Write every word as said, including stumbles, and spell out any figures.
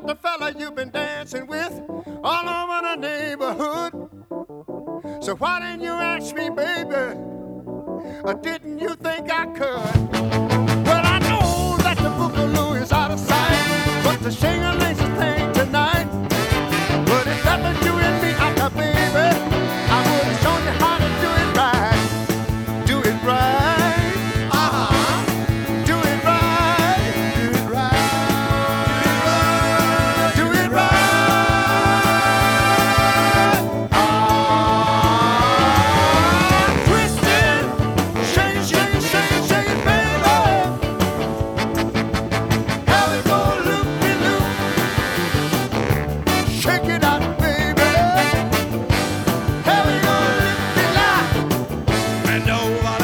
the fella you've been dancing with all over the neighborhood. So why didn't you ask me, baby? Or didn't you think I could? Well, I know that the boogaloo is out of sight, but the shing-a-ling's a thing tonight. But if that was you and me, I could, baby, I would have shown you how to do it right. Do it right. Uh-huh. Do it right. Do it right. Do it right. Ah, twist it. Shake it, shake it, shake it, shake it, baby. How it go loop-de-loop. Shake it out, baby. How it go loop-de-lop. Bend over.